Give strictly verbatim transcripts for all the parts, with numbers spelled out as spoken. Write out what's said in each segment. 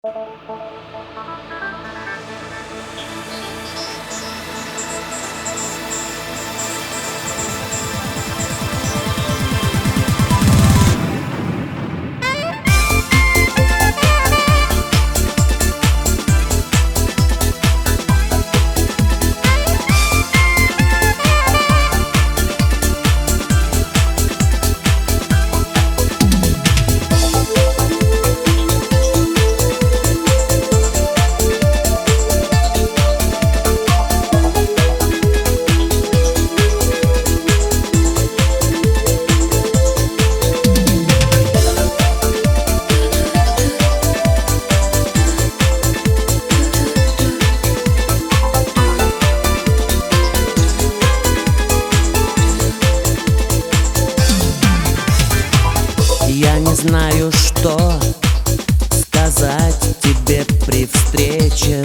Я не знаю, что сказать тебе при встрече.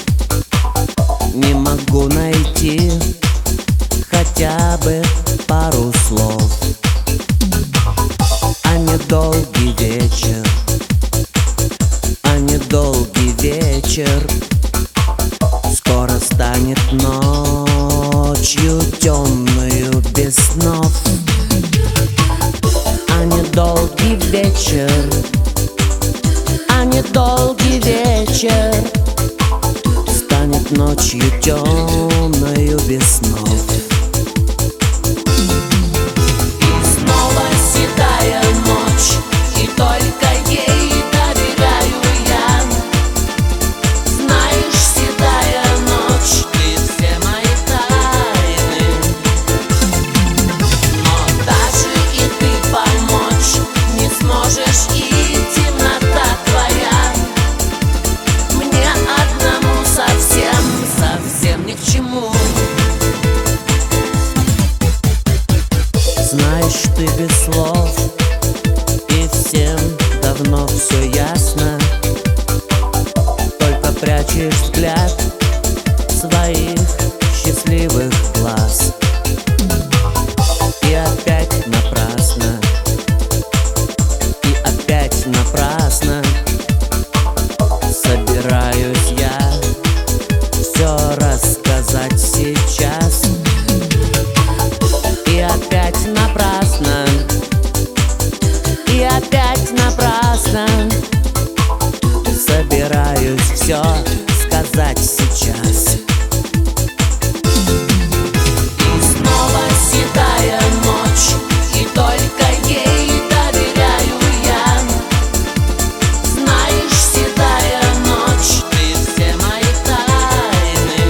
Не могу найти хотя бы пару слов. А недолгий вечер, а недолгий вечер скоро станет ночью темную без снов. А недолгий вечер, а недолгий вечер станет ночью темною без снов. И снова седая ночь, и только ей доверяю я. Знаешь, седая ночь, ты все мои тайны. Но даже и ты помочь не сможешь, и темнота твоя мне одному совсем, совсем ни к чему. Знаешь, ты без слов, и всем давно все ясно. Только прячешь взгляд своих счастливых глаз. И опять напрасно, и опять напрасно собираюсь я все рассказать сейчас. И опять напрасно, и опять напрасно собираюсь все сказать сейчас. И снова седая ночь, и только ей доверяю я. Знаешь, седая ночь, ты все мои тайны.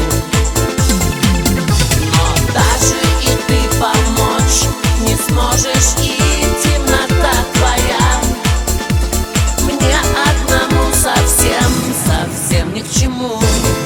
Но даже и ты помочь не сможешь, и темнота твоя мне одному совсем, совсем ни к чему.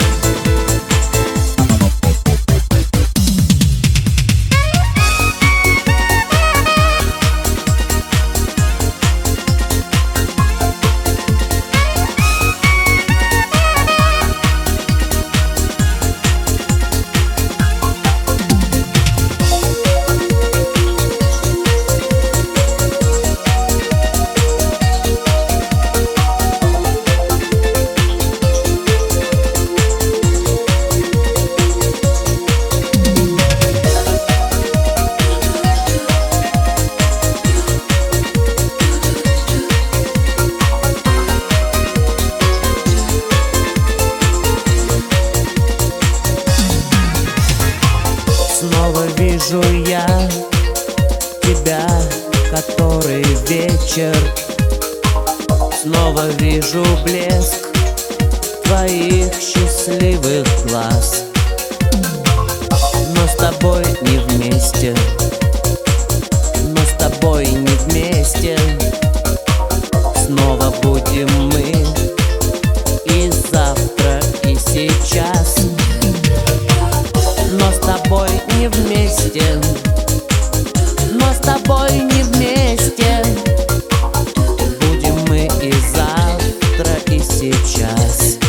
Снова вижу я тебя, который вечер. Снова вижу блеск твоих счастливых глаз. Но с тобой не вместе, но с тобой не вместе снова будем мы. И завтра, и сейчас. Но с тобой не вместе, но с тобой не вместе будем мы и завтра, и сейчас.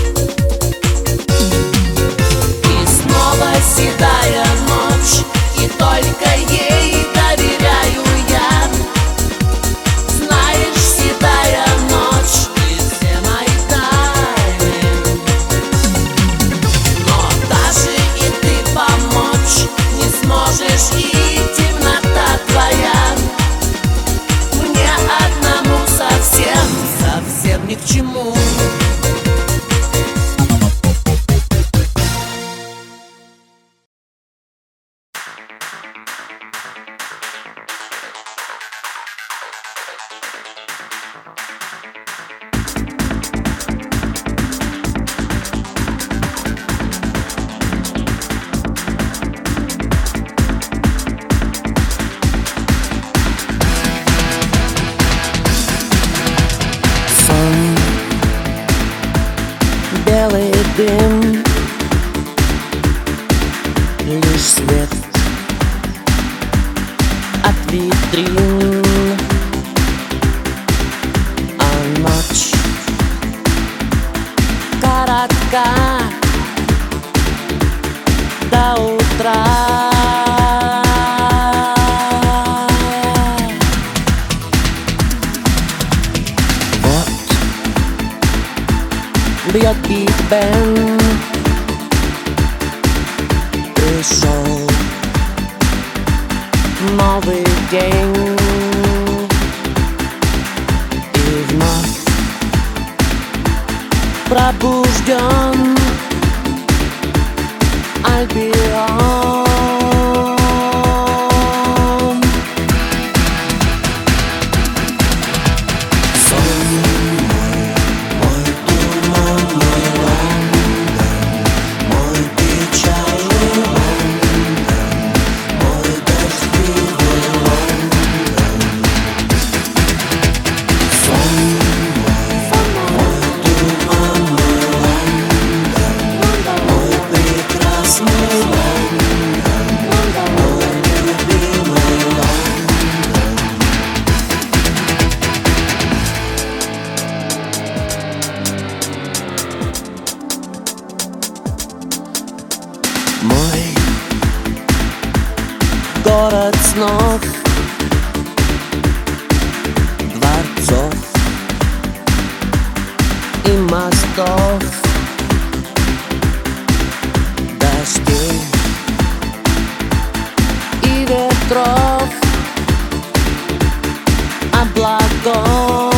И снова седая ночь, и только ей доверяю я. Знаю, ни к чему. Белый дым, лишь свет от витрин, а ночь коротка до утра. Бьет биг-бен, пришел новый день, и вновь пробужден Альбион. Мой город снов, дворцов и мостов, дождей и ветров, облаков.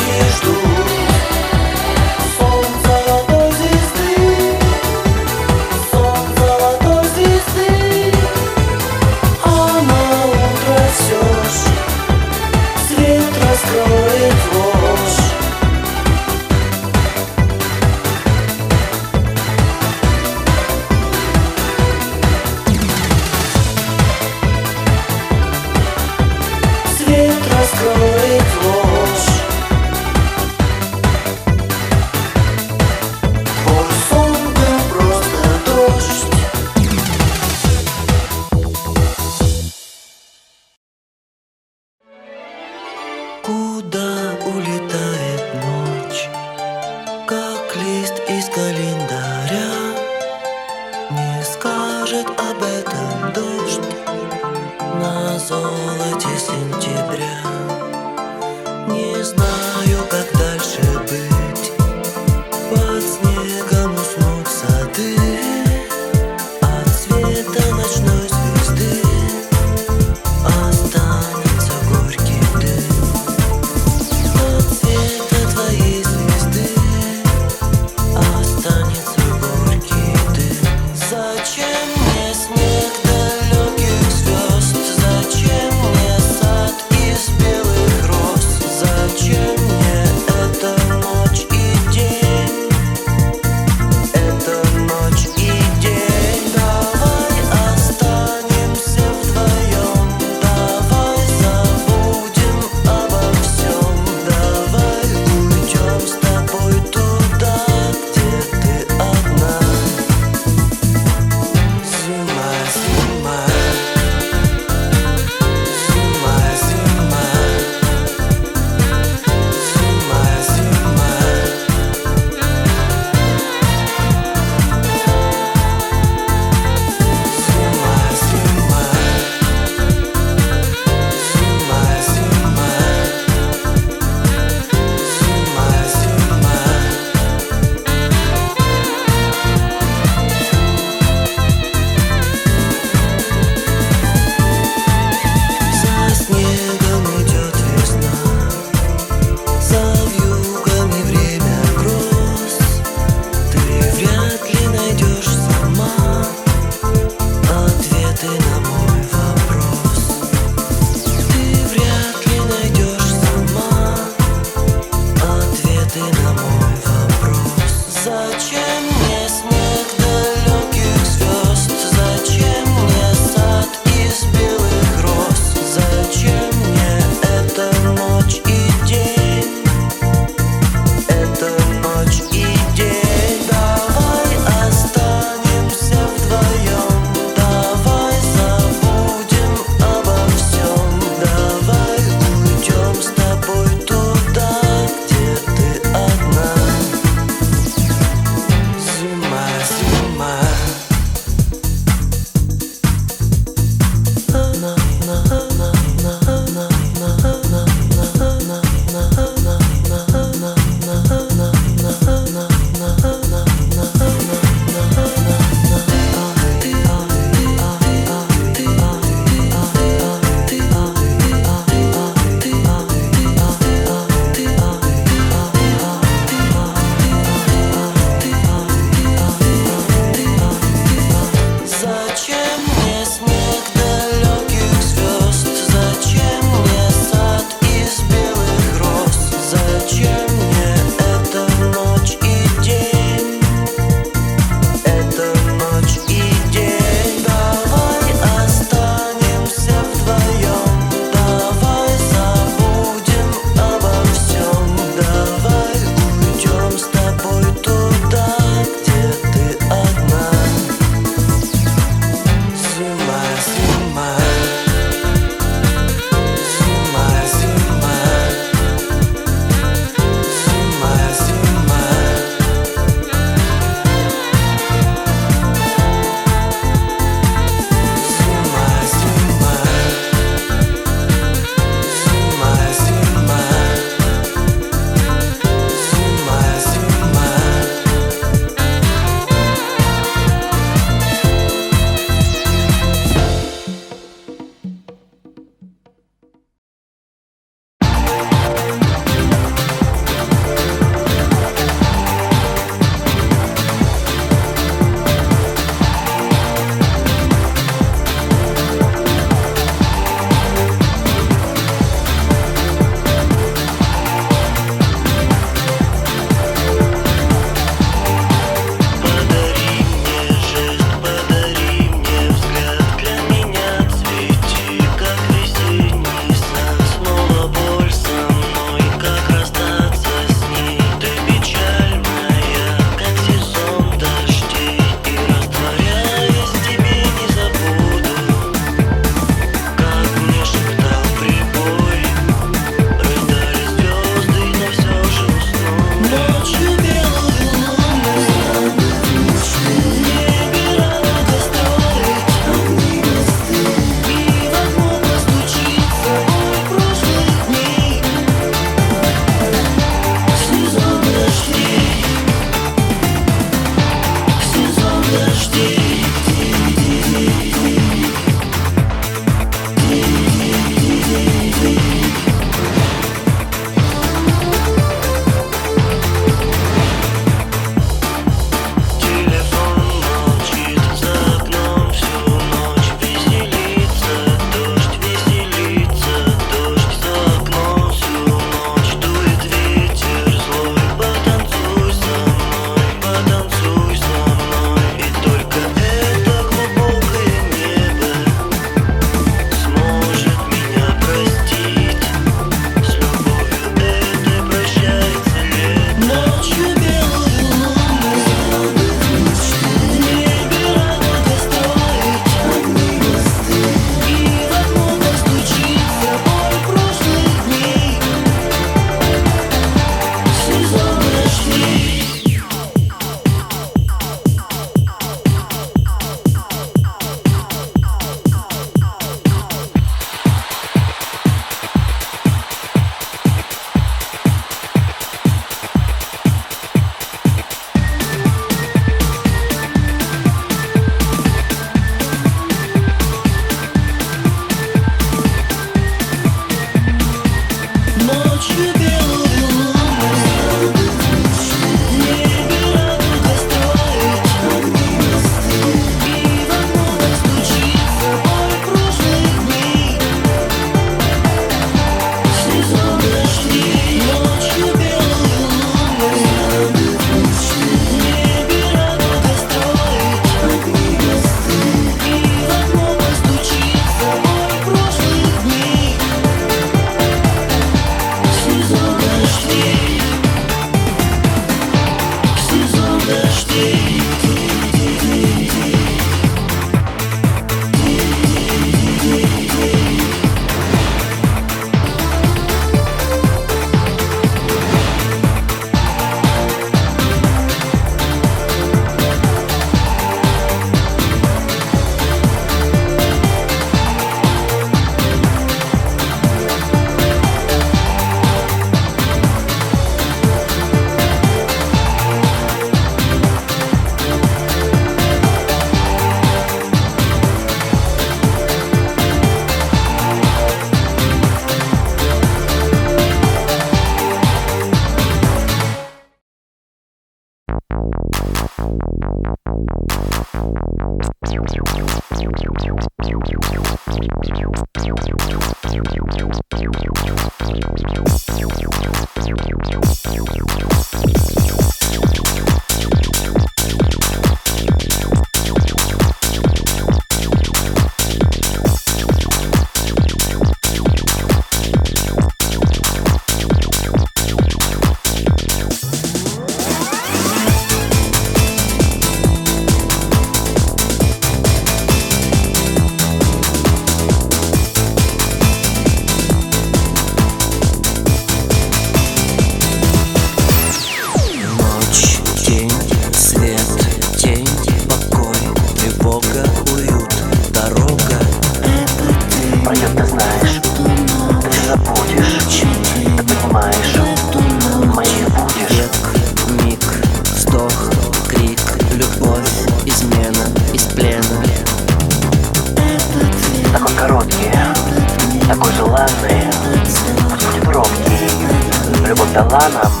Панаму.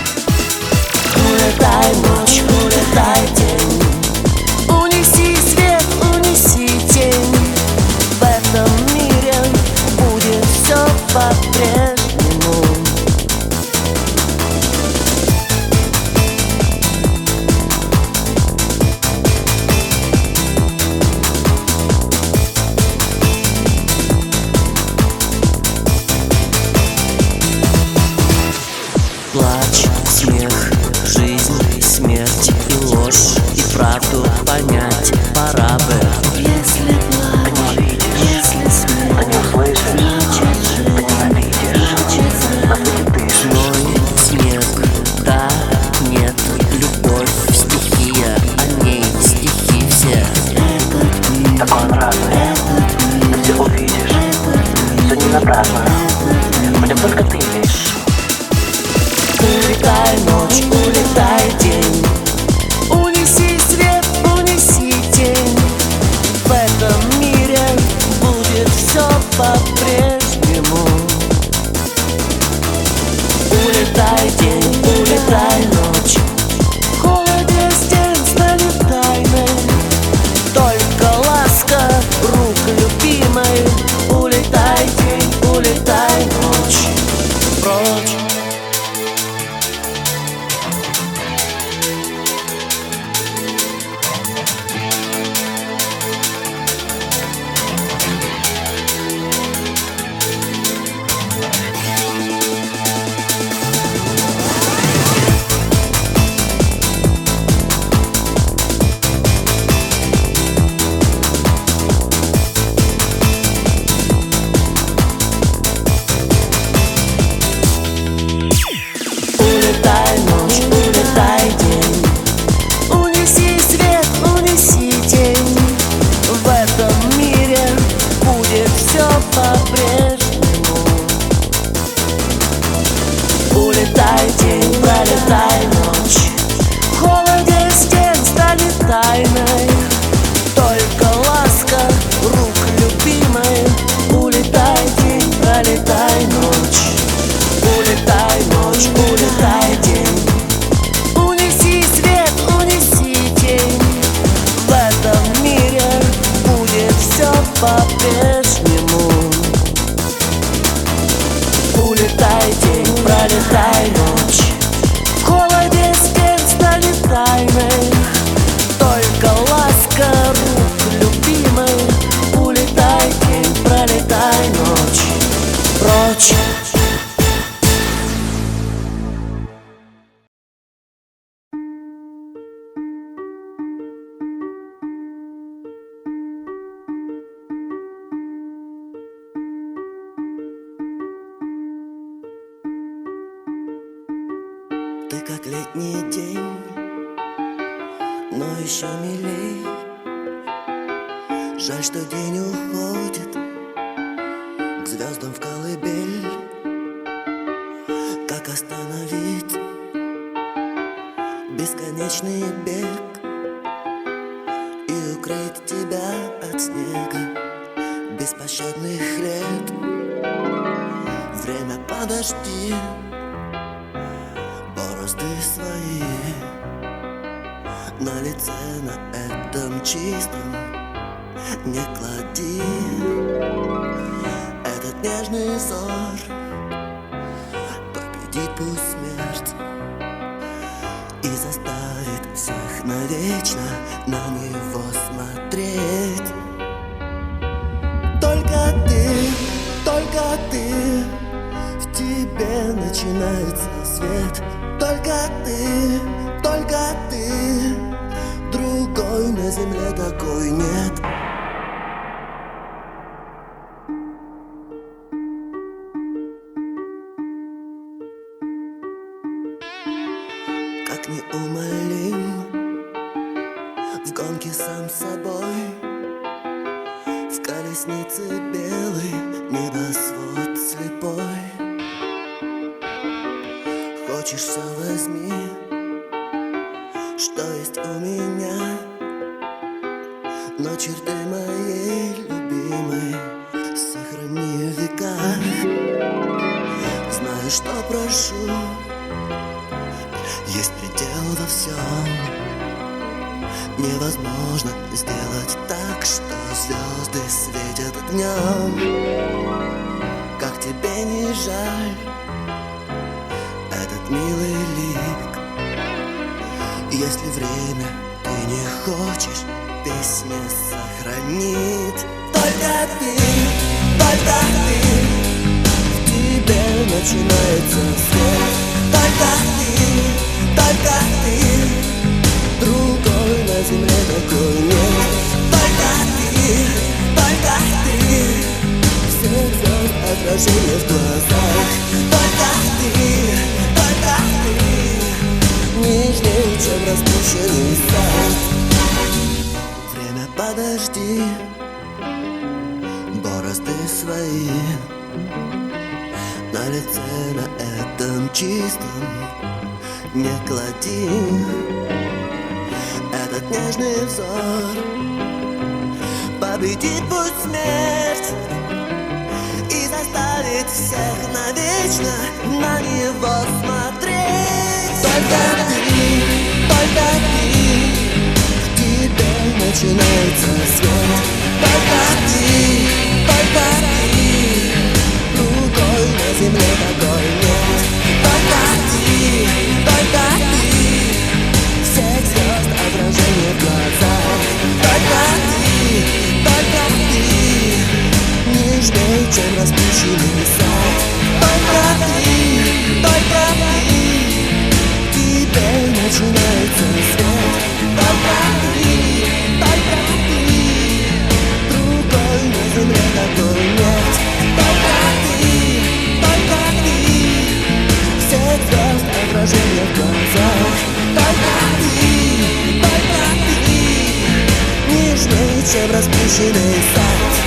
Улетай ночь, улетай день, унеси свет, унеси тень. В этом мире будет все по-прежнему. Плач, смех, жизнь, смерть и ложь, и правду понять пора бы. Если плач, если смех, Ты не услышишь, значит ты ненавидишь, жизнь. ты дышишь. Зной, снег, да, нет, любовь, стихия, о ней стихи все. Такой он разный, ты все увидишь, все не напрасно, в нем только ты лишь. Улетай ночь, улетай день, унеси свет, унеси тень. В этом мире будет все по-прежнему. Улетай день, улетай ночь, в холоде стен станет тайной только ласка рук любимой. Улетай день, улетай ночь, прочь. Улетай ночь, улетай день, унеси свет, унеси тень. В этом мире будет все по-прежнему. Улетай день, пролетай ночь, в холоде стен станет тайной только ласка рук любимой. Улетай день, пролетай ночь, улетай ночь, улетай день, унеси свет, унеси тень. В этом мире будет все по-прежнему. Улетай день, пролетай ночь, в холоде стен станет тайной только ласка рук любимой. Улетай день, пролетай ночь, прочь. Ты как летний день, но еще милей. Жаль, что день уходит к звездам в колыбель. Как остановить бесконечный бег и укрыть тебя от снега беспощадных лет? Время, подожди, борозды свои на лице, на этом чистом не клади. Этот нежный взор победит пусть смерть и заставит всех навечно на него смотреть. Только ты, только ты, в тебе начинается свет. Только ты, только ты, другой на земле такой нет. Как неумолим в гонке сам с собой, в колеснице белый небосвод слепой. Хочешь, все возьми, что есть у меня, но черты моей любимой сохрани в веках. Знаю, что прошу, Есть предел во всем. Невозможно сделать так, что звезды светят днем. Как тебе не жаль этот милый лик? Если время ты не хочешь, песня сохранит. Только ты, только ты, в тебе начинается свет. Только ты, только ты, другой на земле такой нет. Только ты, только ты, всех звезд отражение в глазах. Только ты, только ты, нежнее, чем распущенный сад. Время, подожди, борозды свои на лице, на этом чистом не клади. Этот нежный взор победит путь смерть и заставит всех навечно на него смотреть. Только ты, только ты, в тебе начинается свет. Только ты, только ты, другой на земле такой нет. Только ты, только ты, всех звезд отражение в глазах. Только ты, только ты, нежнее, чем распущенный сад. Только ты, только ты, в тебе начинается свет. Только ты, только ты, другой на земле такой нет. Только ты, только ты, всех звезд отражение в глазах. Только ты, только ты, нежнее, чем распущенный сад.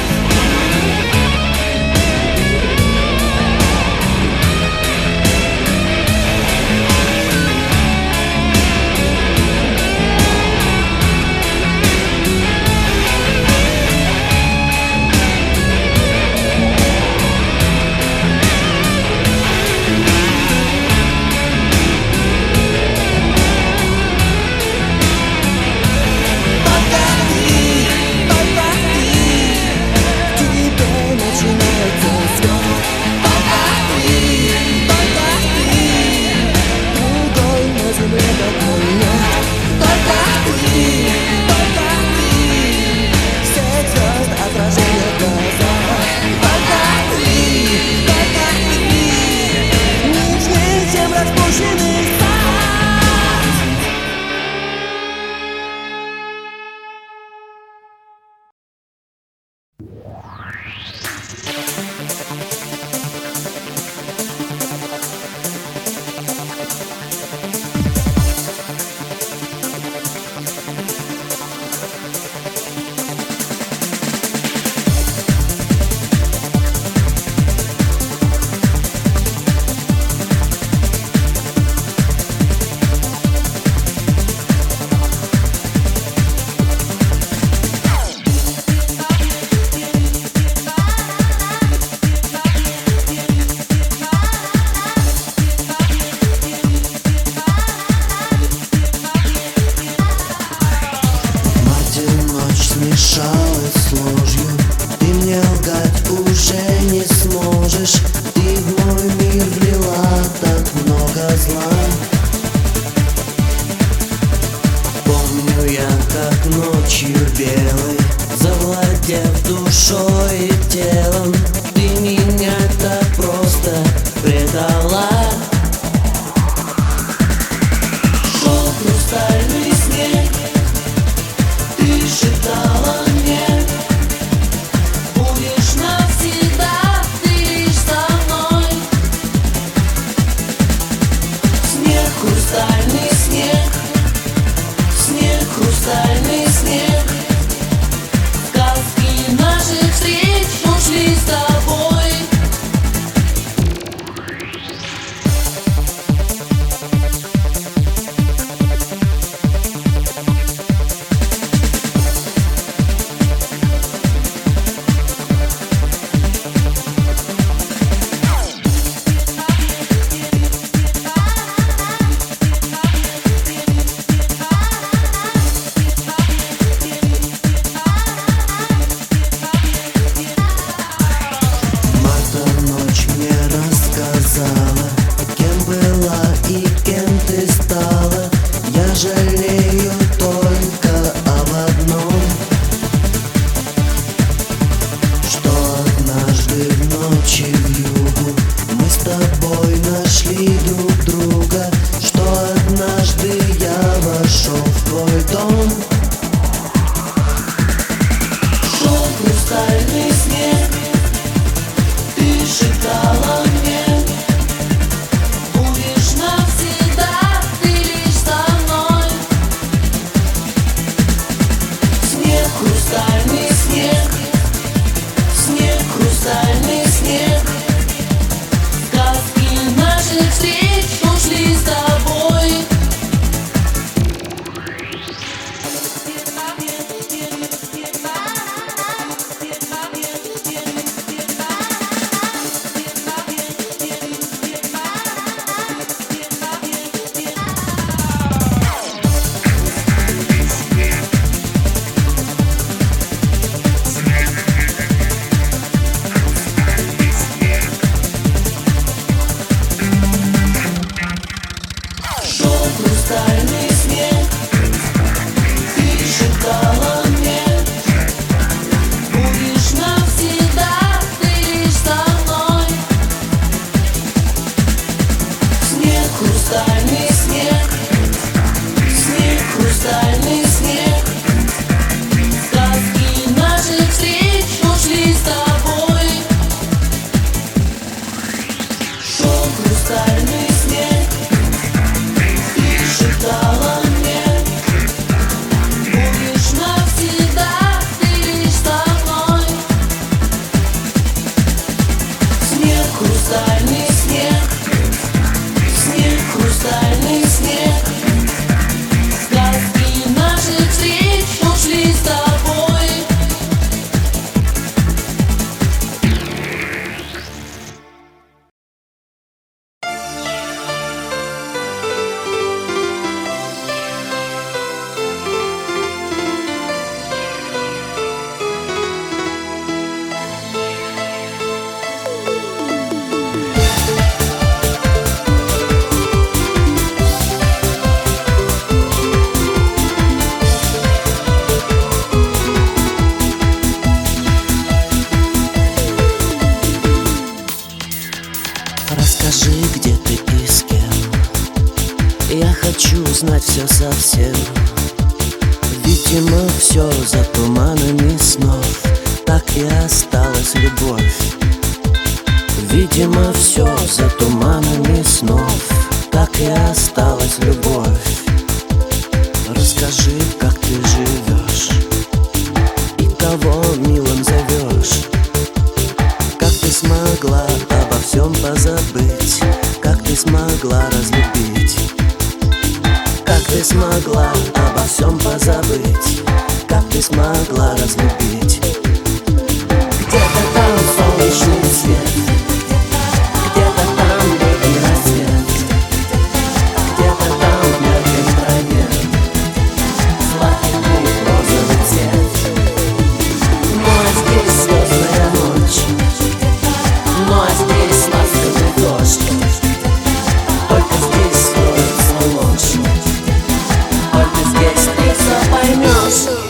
Смешалась с ложью, ты мне лгать уже не сможешь. Ты в мой мир влила так много зла. Помню я, как ночью белой, завладев душой и телом, ты меня так просто предала. Шел хрустальный снег, ты шептала мне: будешь навсегда ты лишь со мной. Снег, хрустальный снег, снег, хрустальный снег, сказки наших встреч хрустальный снег, снег, хрустальный снег. Сказки наших встреч ушли с тобой. Хрустальный снег, ты шептала мне: будешь навсегда ты лишь со мной. Снег, хрустальный снег, снег, хрустальный снег. Сказки наших встреч ушли с тобой. Шел хрустальный снег, шептала мне: будешь навсегда ты лишь со мной. Снег, хрустальный снег, снег, хрустальный снег. Сказки наших встреч ушли с тобой. Расскажи, где ты и с кем. Я хочу знать все совсем. Видимо, все за туманами снов. Так и осталась любовь. Видимо, все за туманами снов. Так и осталась любовь. Расскажи, как ты живешь и кого милым зовешь. Как ты смогла обо всем позабыть? Как ты смогла разлюбить? Как ты смогла обо всем позабыть? Как ты смогла разлюбить? Где-то там солнечный свет, где-то там летний рассвет, где-то там в мягкой траве сладкий розовый цвет. Ну а здесь звездная ночь, ну а здесь ласковый дождь. Только здесь скроется ложь, только здесь ты все поймешь.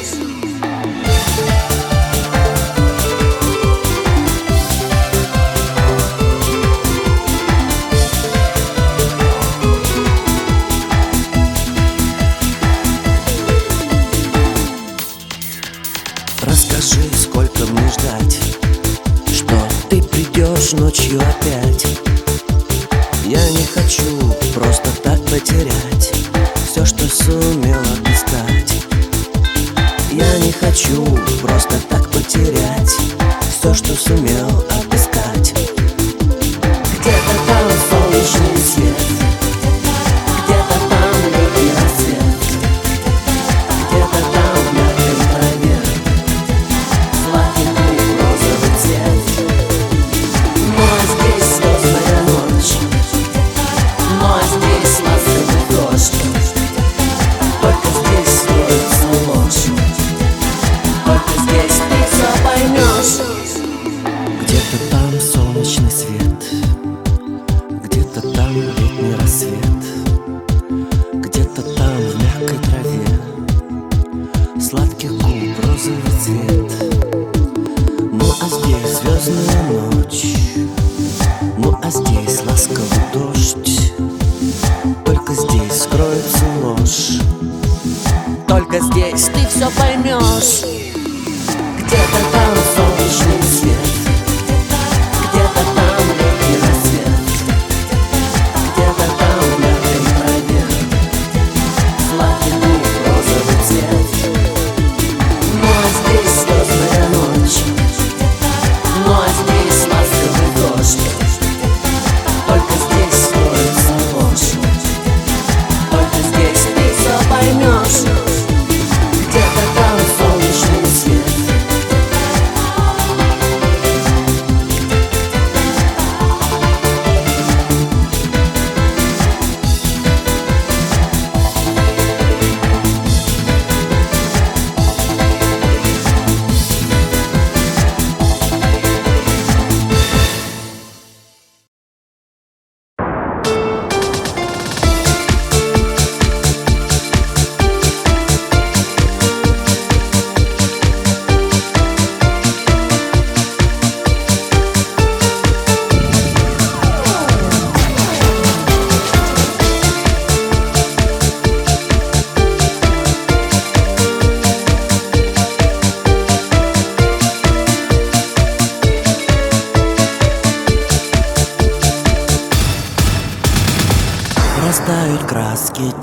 Расскажи, сколько мне ждать, что ты придешь ночью опять. Я не хочу просто так потерять все, что сумел отыскать. Я не хочу просто так потерять все, что сумел отыскать. Где-то там солнечный свет, где-то там летний рассвет, где-то там в мягкой траве сладкий розовый цвет. Ну а здесь звездная ночь, ну а здесь ласковый дождь. Только здесь скроется ложь, только здесь ты все поймешь. Где-то там солнечный свет, где-то там летний рассвет, где-то там в мягкой траве сладких губ розовый цвет. Ну а здесь звездная ночь, ну а здесь ласковый дождь. Только здесь скроется ложь, только здесь ты все поймешь. Где-то там солнечный свет, где-то там летний рассвет, где-то там в мягкой траве сладкий розовый цвет. Ну а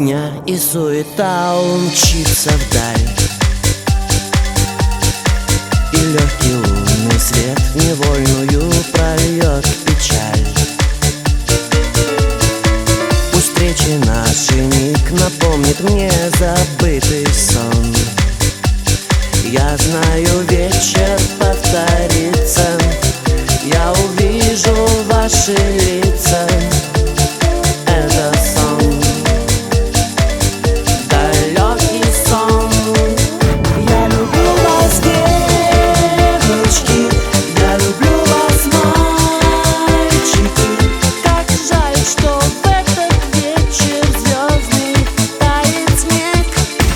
беготня и суета, он мчится вдаль. И легкий лунный свет невольную прольет печаль. Пусть встречи наши миг напомнит мне забытый сон. Я знаю, вечер повторится, я увижу ваши лица. Это сон, далекий сон. Я люблю вас, девочки, я люблю вас, мальчики. Как жаль, что в этот вечер звездный тает снег,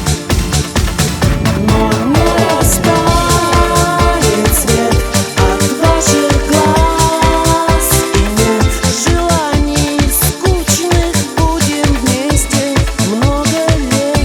но не растает свет от ваших глаз. И нет желаний скучных, будем вместе много лет.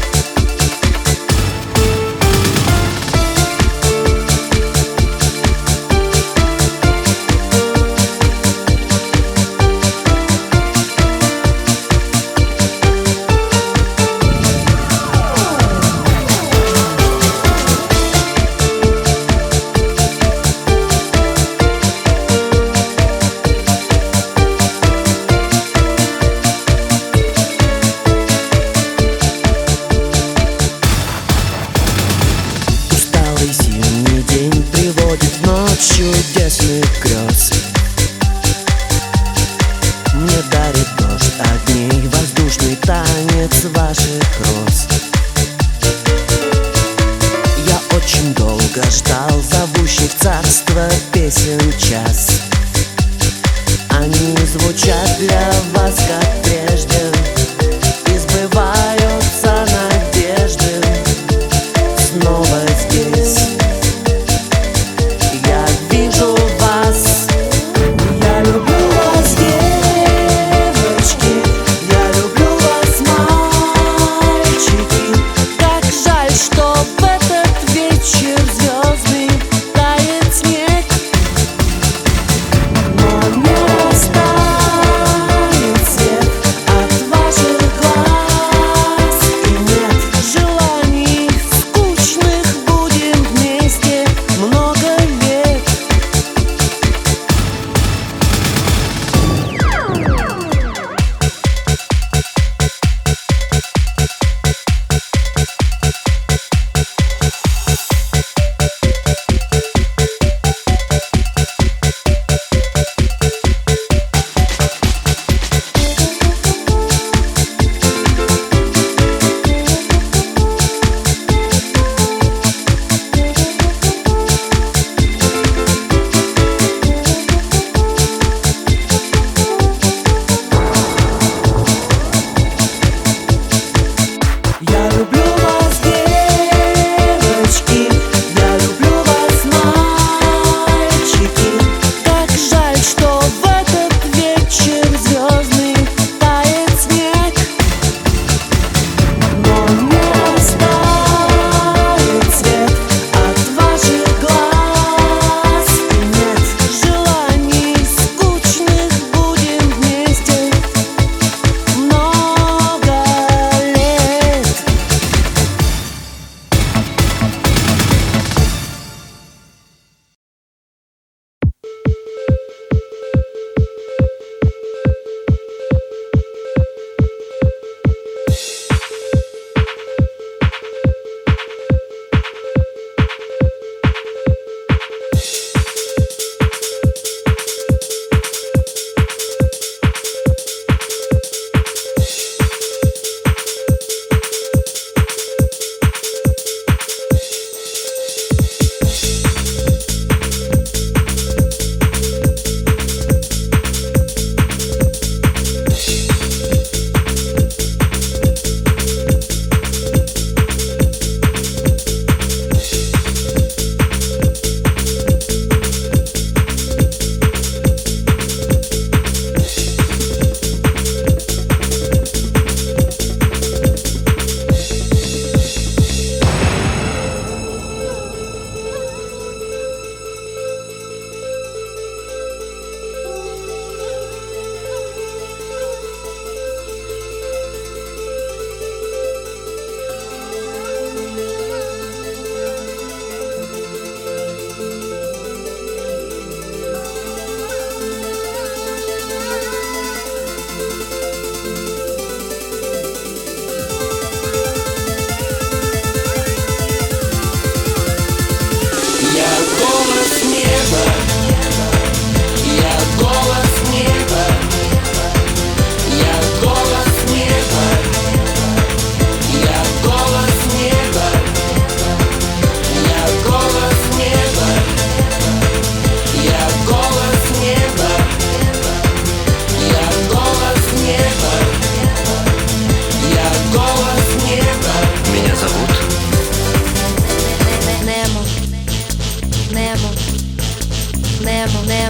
Усталый зимний день приводит в ночь чудесных грез. Мне дарит дождь огней воздушный танец ваших роз. Я очень долго ждал зовущих царства песен час. Они звучат для вас как прежде, и сбываются надежды. Снова здесь я вижу вас. Я люблю вас, девочки, я люблю вас, мальчики. Как жаль, что в этот вечер звездный тает снег, но не растает свет от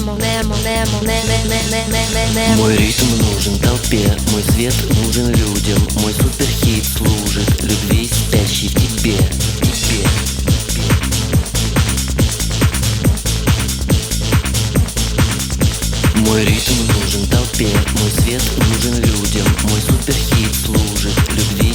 Мой ритм нужен толпе, мой свет нужен людям, мой суперхит служит любви спящей в тебе, тебе. Мой ритм нужен толпе, мой свет нужен людям, мой суперхит служит любви